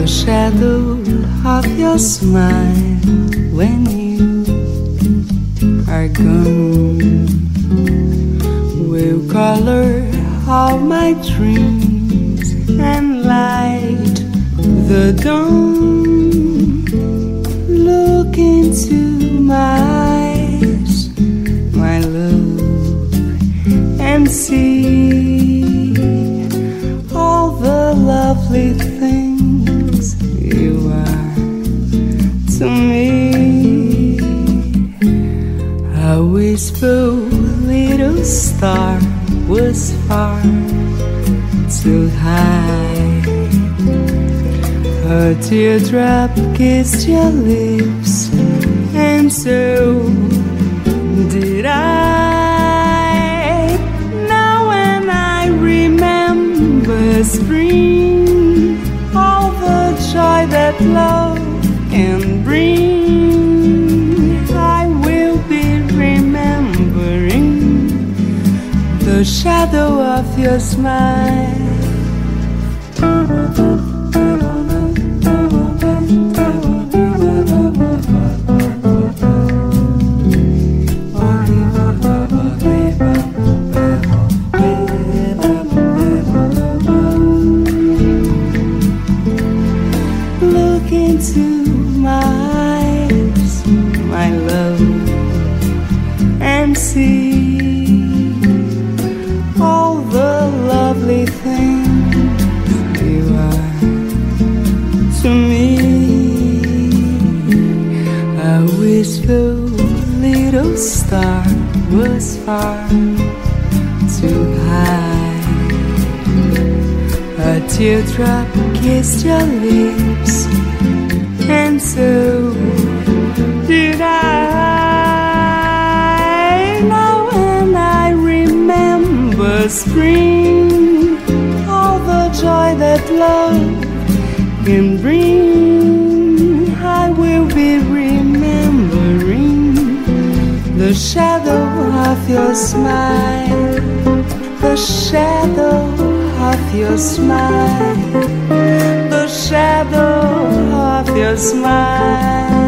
shadow of your smile when you are gone will color all my dreams and light the dawn. Look into my eyes, my love, and see all the lovely things you are to me. A wistful little star was far too high. A teardrop kissed your lips, and so did I. Now when I remember spring, all the joy that love can bring, I will be remembering the shadow of your smile. Look into my eyes, my love, and see all the lovely things you are to me. A wistful little star was far too high. A teardrop kissed your lips, and so did I. Now when I remember spring, all the joy that love can bring, I will be remembering the shadow of your smile, the shadow of your smile, the shadow of your smile.